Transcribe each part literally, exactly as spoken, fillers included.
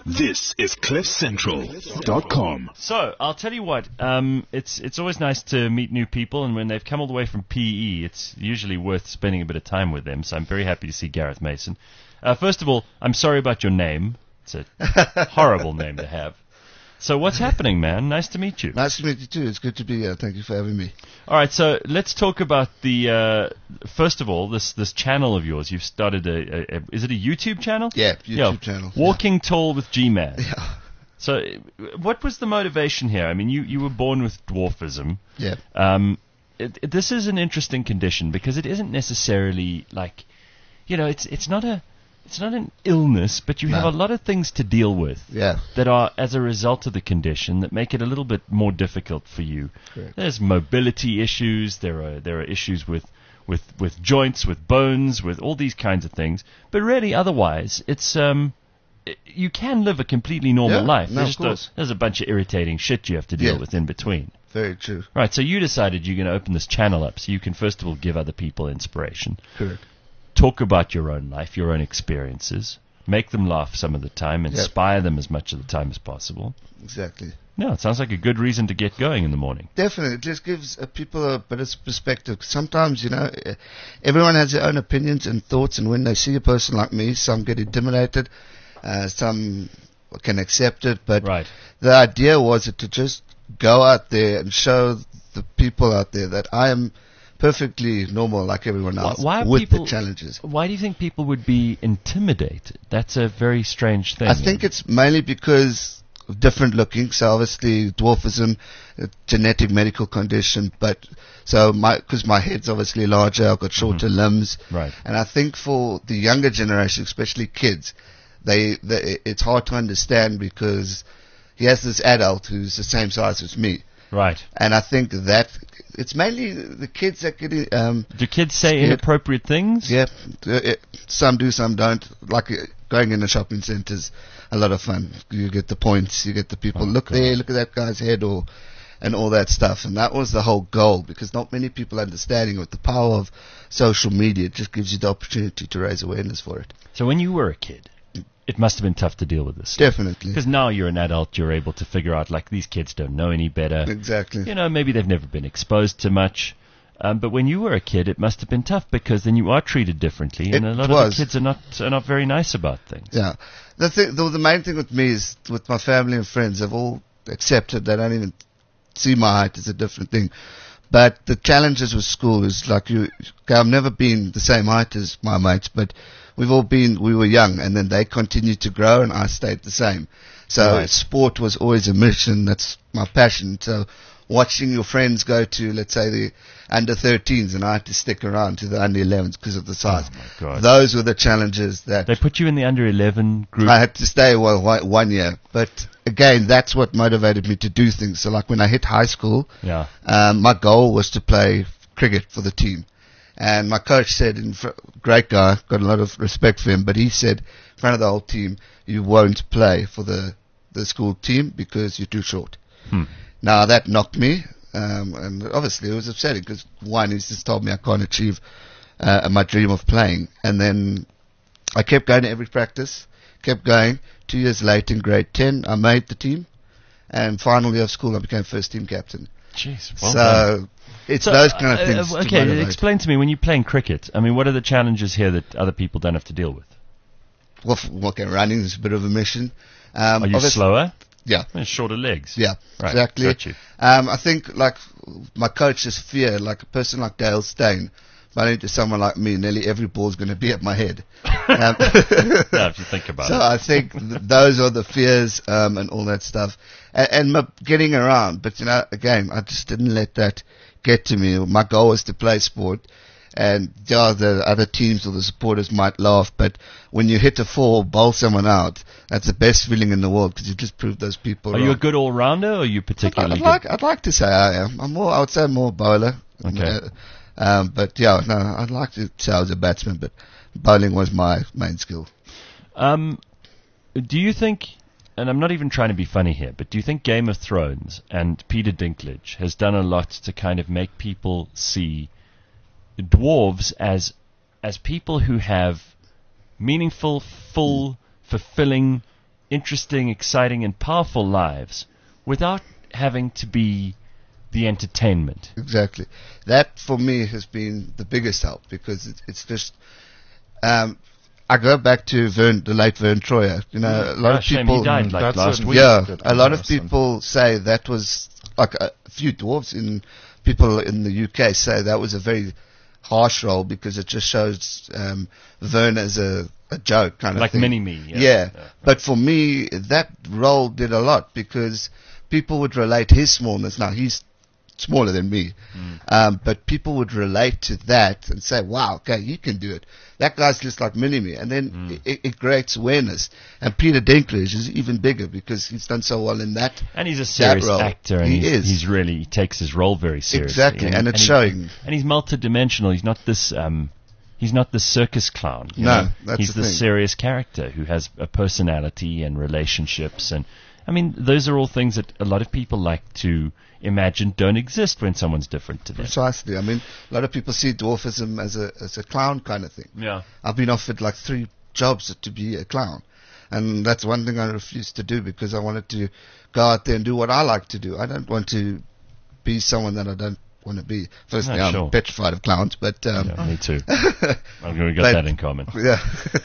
This is cliff central dot com. So, I'll tell you what, um, it's it's always nice to meet new people, and when they've come all the way from P E, it's usually worth spending a bit of time with them, so I'm very happy to see Gareth Mason. Uh, first of all, I'm sorry about your name. It's a horrible name to have. So what's happening, man? Nice to meet you. Nice to meet you too. It's good to be here. Thank you for having me. All right, so let's talk about the, uh, first of all, this this channel of yours. You've started a, a, a is it a YouTube channel? Yeah, YouTube yeah. channel. Walking yeah. Tall with G-Man. Yeah. So what was the motivation here? I mean, you, you were born with dwarfism. Yeah. Um, it, it, this is an interesting condition because it isn't necessarily like, you know, it's it's not a... It's not an illness, but you no. have a lot of things to deal with yeah. that are as a result of the condition that make it a little bit more difficult for you. Correct. There's mobility issues. There are there are issues with, with, with joints, with bones, with all these kinds of things. But really, otherwise, it's um, it, you can live a completely normal yeah. life. No, there's, of course. A, there's a bunch of irritating shit you have to deal yeah. with in between. Very true. Right, so you decided you're going to open this channel up so you can first of all give other people inspiration. Correct. Talk about your own life, your own experiences. Make them laugh some of the time. Inspire yep. them as much of the time as possible. Exactly. No, it sounds like a good reason to get going in the morning. Definitely. It just gives uh, people a bit of perspective. Sometimes, you know, uh, everyone has their own opinions and thoughts, and when they see a person like me, some get intimidated, uh, some can accept it, but right. the idea was to just go out there and show the people out there that I am perfectly normal like everyone else why, why with people, the challenges. Why do you think people would be intimidated? That's a very strange thing. I think it's mainly because of different looking. So obviously dwarfism, a genetic medical condition, but so my because my head's obviously larger, I've got shorter mm-hmm. limbs, right. and I think for the younger generation, especially kids, they, they it's hard to understand because he has this adult who's the same size as me. Right. And I think that it's mainly the kids that get um do kids say scared. Inappropriate things? Yeah, some do, some don't. Like uh, going in the shopping centres, a lot of fun. You get the points, you get the people. Oh, look God. There, look at that guy's head, or and all that stuff. And that was the whole goal, because not many people understanding with the power of social media. It just gives you the opportunity to raise awareness for it. So when you were a kid, it must have been tough to deal with this. Definitely. Because now you're an adult, you're able to figure out, like, these kids don't know any better. Exactly. You know, maybe they've never been exposed to much. Um, but when you were a kid, it must have been tough, because then you are treated differently, and it a lot was. of the kids are not are not very nice about things. Yeah. The, thing, the, the main thing with me is, with my family and friends, they've all accepted. They don't even see my height as a different thing. But the challenges with school is, like, you, okay, I've never been the same height as my mates, but we've all been, we were young, and then they continued to grow, and I stayed the same. So right. sport was always a mission. That's my passion. So watching your friends go to, let's say, the under thirteens, and I had to stick around to the under elevens because of the size. Oh my God. Those were the challenges that... They put you in the under eleven group? I had to stay well, one year. But again, that's what motivated me to do things. So like when I hit high school, yeah. um, my goal was to play cricket for the team. And my coach said, in fr- great guy, got a lot of respect for him, but he said, in front of the whole team, you won't play for the, the school team because you're too short. Hmm. Now that knocked me, um, and obviously it was upsetting because one, he's just told me I can't achieve uh, my dream of playing. And then I kept going to every practice, kept going. Two years later in grade ten, I made the team, and final year of school, I became first team captain. Jeez, well so done. It's so, those kind of things. Uh, okay, to explain to me, when you're playing cricket, I mean, what are the challenges here that other people don't have to deal with? Well, f- okay, running is a bit of a mission. Um, are you slower? Yeah. And shorter legs. Yeah, right. exactly. Um, I think, like, my coach's fear, like a person like Dale Steyn, running into someone like me, nearly every ball's going to be at my head. Um, yeah, if you think about so it. So I think th- those are the fears um, and all that stuff. And, and my getting around. But, you know, again, I just didn't let that get to me. My goal was to play sport. And yeah, the other teams or the supporters might laugh, but when you hit a four, bowl someone out, that's the best feeling in the world because you just proved those people Are wrong. you a good all-rounder, or are you particularly I'd, I'd good? like, I'd like to say I am. I'm more, I would say I'm more a bowler. Okay. Uh, um, but yeah, no, I'd like to say I was a batsman, but bowling was my main skill. Um, do you think, and I'm not even trying to be funny here, but do you think Game of Thrones and Peter Dinklage has done a lot to kind of make people see dwarves as as people who have meaningful, full, fulfilling interesting, exciting, and powerful lives without having to be the entertainment. Exactly. That for me has been the biggest help, because it, it's just. Um, I go back to Vern, the late Vern Troyer. You know, a lot Yeah, of shame people. he died like That's last a- week. Yeah, Good a lot of comparison. people say that was like a few dwarfs in people in the U K say that was a very harsh role, because it just shows um, Vern as a, a joke kind of Like thing. Mini-Me, yeah. Yeah. Yeah. But for me, that role did a lot, because people would relate his smallness. Now he's smaller than me, Mm. um, but people would relate to that and say, "Wow, okay, you can do it. That guy's just like Mini-Me," and then Mm. it, it creates awareness. And Peter Dinklage is even bigger, because he's done so well in that. And he's a serious role. actor, and He he's, is. he's really he takes his role very seriously. Exactly, and it's he- showing. And he's multidimensional. He's not this um, he's not the circus clown. you No, know? that's he's the the thing. serious character who has a personality and relationships, and I mean those are all things that a lot of people like to imagine don't exist when someone's different to them. Precisely. I mean, a lot of people see dwarfism as a as a clown kind of thing. Yeah. I've been offered like three jobs to be a clown, and that's one thing I refused to do, because I wanted to go out there and do what I like to do. I don't want to be someone that I don't want to be. Firstly, No, I'm sure. petrified of clowns, but um, Yeah, me too. I've got But- that in common. yeah.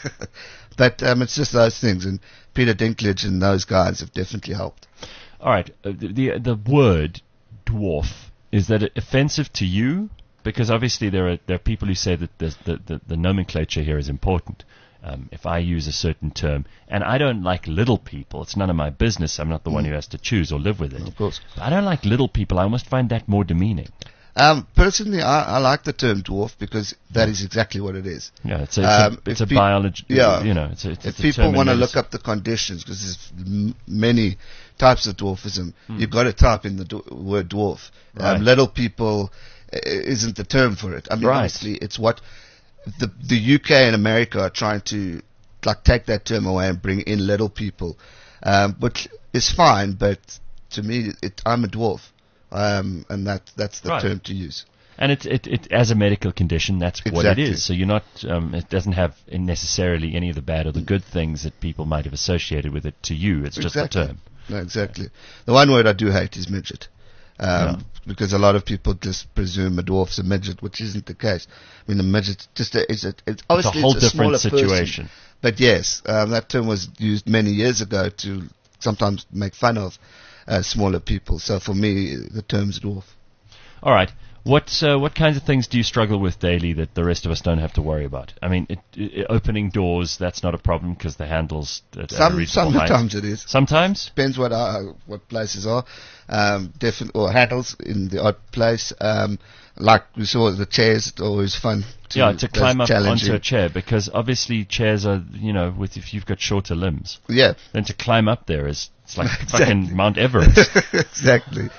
But um, it's just those things, and Peter Dinklage and those guys have definitely helped. All right, uh, the, the the word dwarf, is that offensive to you? Because obviously there are there are people who say that the the, the, the nomenclature here is important. Um, if I use a certain term, and I don't like little people, it's none of my business. I'm not the one who has to choose or live with it. Of course. But I don't like little people. I almost find that more demeaning. Um, personally, I, I like the term dwarf, because that is exactly what it is. Yeah, it's a, it's Um, a, it's if a pe- biology. yeah. You know, it's a, it's If a people term in want to look medicine. up the conditions, because there's m- many types of dwarfism, Hmm. you've got to type in the dw- word dwarf. Right. Um, little people uh, isn't the term for it. I mean, Right. honestly, it's what the the U K and America are trying to like take that term away and bring in little people, um, which is fine. But to me, it, I'm a dwarf, um, and that that's the Right. term to use. And it, it, it, as a medical condition, that's what it Exactly. is. So you're not, um, it doesn't have necessarily any of the bad or the good things that people might have associated with it to you. It's just Exactly. a term. No, exactly. The one word I do hate is midget. Um, Yeah. Because a lot of people just presume a dwarf's a midget, which isn't the case. I mean, a midget just a, is a, it's It's obviously a whole it's a different smaller person. situation. But yes, um, that term was used many years ago to sometimes make fun of uh, smaller people. So for me, the term's dwarf. All right. What uh, what kinds of things do you struggle with daily that the rest of us don't have to worry about? I mean, it, it, opening doors, that's not a problem because the handle's at, at a Some reasonable height. sometimes it is. Sometimes? Depends what uh, what places are. Um, different or handles in the odd place. Um, like we saw the chairs, it's always fun. To, Yeah, to that's climb up challenging. onto a chair because obviously chairs are, you know, with if you've got shorter limbs, Yeah, then to climb up there is it's like Exactly. fucking Mount Everest. exactly.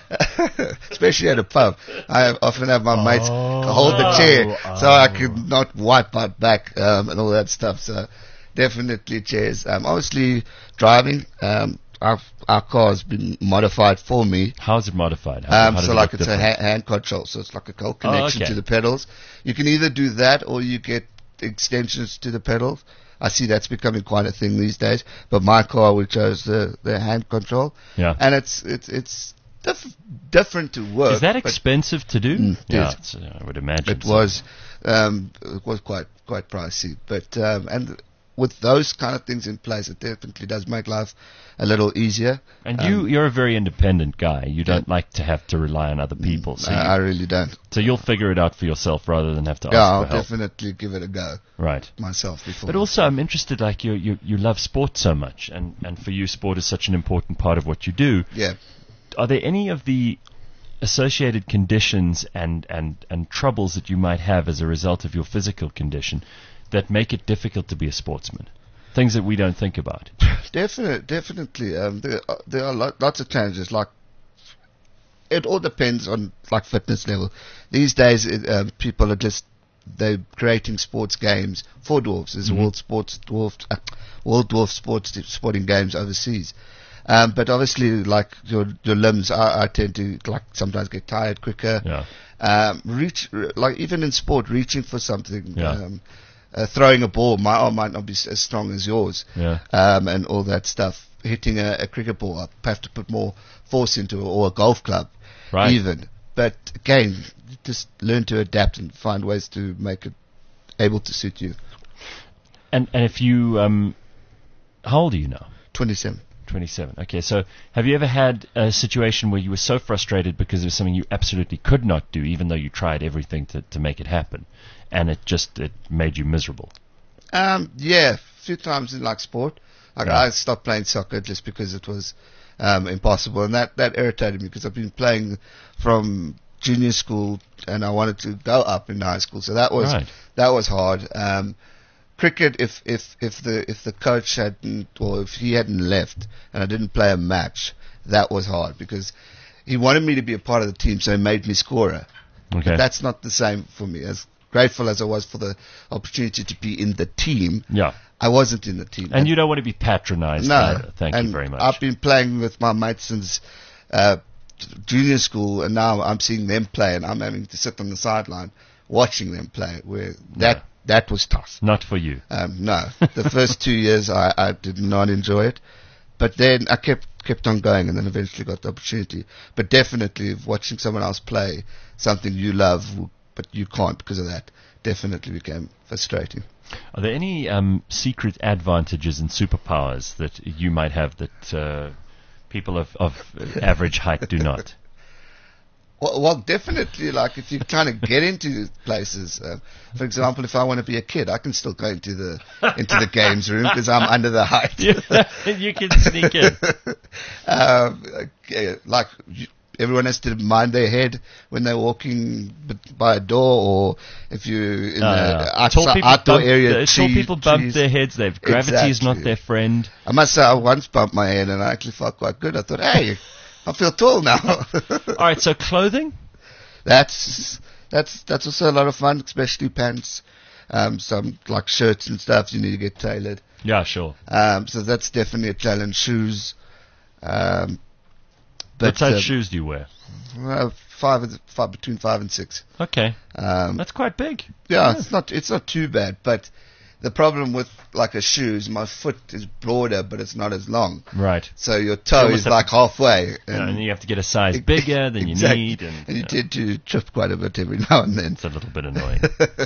Especially at a pub, I often have my mates Oh. hold the chair so I can not wipe out back um, and all that stuff. So definitely chairs. Um, obviously driving. Um, our our car has been modified for me. How is it modified? How, Um, how does so it like look it's a different? ha- hand control, so it's like a cold connection okay. to the pedals. You can either do that or you get extensions to the pedals. I see that's becoming quite a thing these days. But my car, we chose the, the hand control, Yeah. and it's it's it's diff- different to work. Is that but expensive to do? Mm, it yeah, is. it's, uh, I would imagine It so. was um, it was quite quite pricey, but um, and with those kind of things in place, it definitely does make life a little easier. And um, you, you're a very independent guy. You don't like to have to rely on other people. So, I, you, I really don't. so you'll figure it out for yourself rather than have to Yeah, ask I'll for help. definitely give it a go Right. myself before. But also, I'm interested. Like you, you, you love sport so much, and, and for you, sport is such an important part of what you do. yeah. Are there any of the associated conditions and, and, and troubles that you might have as a result of your physical condition that make it difficult to be a sportsman? Things that we don't think about. Definitely, definitely. Um, there, are, there are lot, lots of challenges. Like, it all depends on like fitness level. These days, it, um, people are just they're creating sports games for dwarfs. There's Mhm. world sports dwarf, uh, world dwarf sports sporting games overseas. Um, but obviously, like your your limbs, I, I tend to like sometimes get tired quicker. Yeah. Um, reach like even in sport, reaching for something. Yeah. Um, uh, throwing a ball, my arm might not be s- as strong as yours, Yeah. um, and all that stuff. Hitting a, a cricket ball, I have to put more force into it, or a golf club, Right. even. But again, just learn to adapt and find ways to make it able to suit you. And and if you um, how old are you now? twenty-seven. twenty-seven. Okay, so have you ever had a situation where you were so frustrated because there was something you absolutely could not do, even though you tried everything to, to make it happen, and it just it made you miserable? Um, yeah, a few times in like sport. Like Yeah. I stopped playing soccer just because it was um, impossible, and that, that irritated me because I've been playing from junior school and I wanted to go up in high school, so that was Right. that was hard. Um, cricket, if if if the if the coach hadn't or if he hadn't left and I didn't play a match, that was hard because he wanted me to be a part of the team, so he made me scorer. Okay. But that's not the same for me. As grateful as I was for the opportunity to be in the team, Yeah. I wasn't in the team. And you don't want to be patronized no, either. Thank and you very much. I've been playing with my mates since uh, junior school, and now I'm seeing them play, and I'm having to sit on the sideline watching them play. Where that Yeah. that was tough. Not for you. Um, no, the first two years I, I did not enjoy it, but then I kept kept on going, and then eventually got the opportunity. But definitely, watching someone else play something you love, but you can't because of that, definitely became frustrating. Are there any um, secret advantages and superpowers that you might have that uh, people of, of average height do not? Well, well, definitely, like if you're trying to get into places, um, for example, if I want to be a kid, I can still go into the into the games room because I'm under the height. You can sneak in. um, okay, like you, everyone has to mind their head when they're walking b- by a door, or if you're in No, the no, no. outside, Tall people outdoor bump, area. uh, tall tree- people bump trees. their heads. They've gravity is not Exactly. their friend. I must say, I once bumped my head and I actually felt quite good. I thought, hey, I feel tall now. All right, so clothing. That's that's that's also a lot of fun, especially pants. Um, some like shirts and stuff you need to get tailored. Yeah, sure. Um, so that's definitely a challenge. Shoes. Um, but What size um, shoes do you wear? well, five, and- five between five and six. Okay, Um, that's quite big. yeah, it's not it's not too bad. But the problem with like a shoe is my foot is broader, but it's not as long. Right. So your toe almost is have like halfway. Yeah, and you have to get a size bigger than you Exactly. need, and, and you yeah, tend to trip quite a bit every now and then. it's a little bit annoying.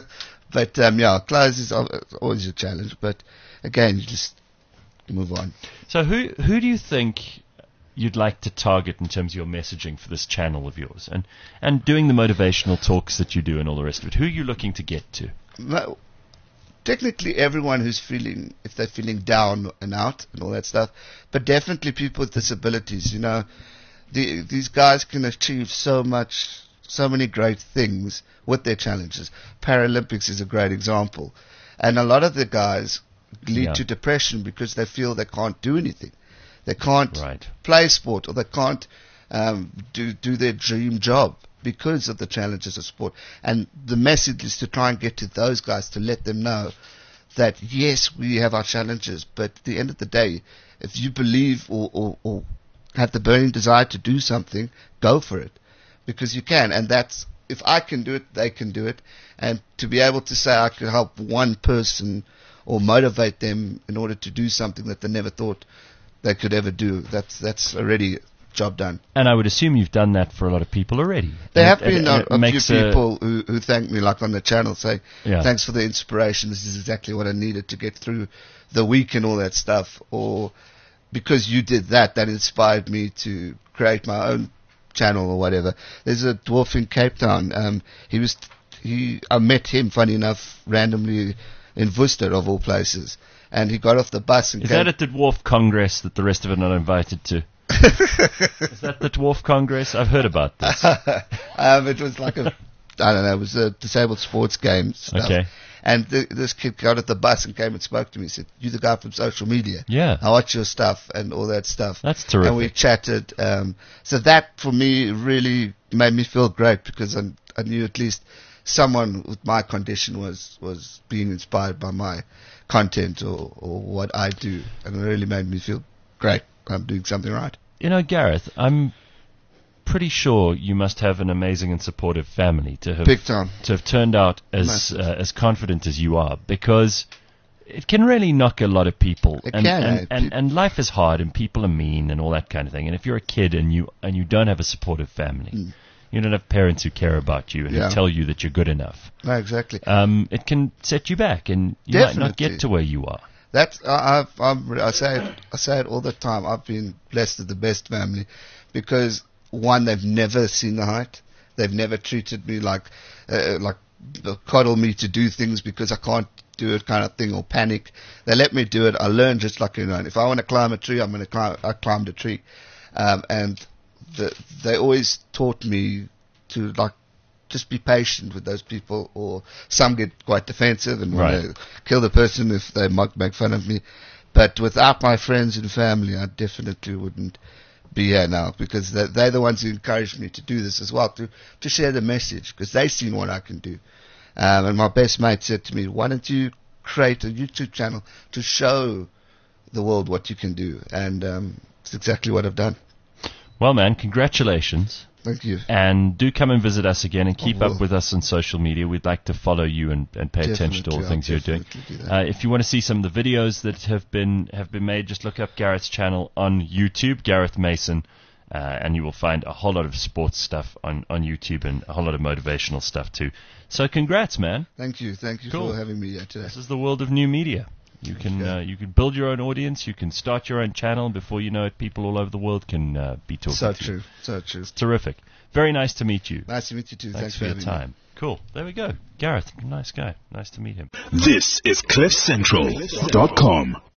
But um, yeah, clothes is al- always a challenge. But again, you just move on. So who who do you think you'd like to target in terms of your messaging for this channel of yours, and and doing the motivational talks that you do and all the rest of it? Who are you looking to get to? No, technically, everyone who's feeling, if they're feeling down and out and all that stuff, but definitely people with disabilities. You know, the, these guys can achieve so much, so many great things with their challenges. Paralympics is a great example, and a lot of the guys lead Yeah. to depression because they feel they can't do anything. They can't Right. play sport, or they can't um, do do their dream job because of the challenges of sport. And the message is to try and get to those guys to let them know that yes, we have our challenges, but at the end of the day, if you believe or, or, or have the burning desire to do something, go for it, because you can. And that's, if I can do it, they can do it. And to be able to say I can help one person or motivate them in order to do something that they never thought they could ever do, that's that's already job done. And I would assume you've done that for a lot of people already. There And have it- been and a, it a few makes a- people who, who thank me, like on the channel, say, Yeah. thanks for the inspiration. This is exactly what I needed to get through the week and all that stuff. Or because you did that, that inspired me to create my own channel or whatever. There's a dwarf in Cape Town. Um, he was, he, I met him, funny enough, randomly in Worcester, of all places. And he got off the bus and Is came. that at the Dwarf Congress that the rest of it are not invited to? Is that the Dwarf Congress? I've heard about this. um, it was like a, I don't know, it was a disabled sports game stuff. Okay. And th- this kid got at the bus and came and spoke to me. He said, "You the guy from social media? Yeah. I watch your stuff and all that stuff." That's terrific. And we chatted. Um, so that for me really made me feel great, because I, I knew at least someone with my condition was, was being inspired by my content or, or what I do. And it really made me feel great. I'm doing something right. You know, Gareth, I'm pretty sure you must have an amazing and supportive family to have Big time. to have turned out as Massive. uh, as confident as you are, because it can really knock a lot of people. It and, can, and, eh? and, and life is hard, and people are mean, and all that kind of thing. And if you're a kid and you and you don't have a supportive family, Mm. you don't have parents who care about you and Yeah. who tell you that you're good enough, No, exactly. um, it can set you back, and you might not Definitely. get to where you are. That's I, I've, I'm, I say it, I say it all the time. I've been blessed with the best family because one, they've never seen the height. They've never treated me like uh, like uh, coddle me to do things because I can't do it kind of thing or panic. They let me do it. I learn just like you know. If I want to climb a tree, I'm going to climb. I climbed a tree, um, and the, they always taught me to like. Just be patient with those people, or some get quite defensive and want Right. to kill the person if they might make fun of me. But without my friends and family, I definitely wouldn't be here now, because they're, they're the ones who encouraged me to do this as well, to, to share the message, because they've seen what I can do. Um, and my best mate said to me, why don't you create a YouTube channel to show the world what you can do? And um, it's exactly what I've done. Well, man, congratulations. Thank you. And do come and visit us again and keep I will. up with us on social media. We'd like to follow you and, and pay attention to all the Definitely, things I'll you're doing. definitely do that. Uh, if you want to see some of the videos that have been have been made, just look up Gareth's channel on YouTube, Gareth Mason, uh, and you will find a whole lot of sports stuff on, on YouTube and a whole lot of motivational stuff too. So congrats, man. Thank you. Thank you Cool. for having me here today. This is the world of new media. You can Yeah. uh, you can build your own audience. You can start your own channel. And before you know it, people all over the world can uh, be talking So to you. true. So true. Terrific. Very nice to meet you. Nice to meet you too. Thanks, Thanks, for your having me. time. Cool. There we go. Gareth, nice guy. Nice to meet him. This is cliff central dot com.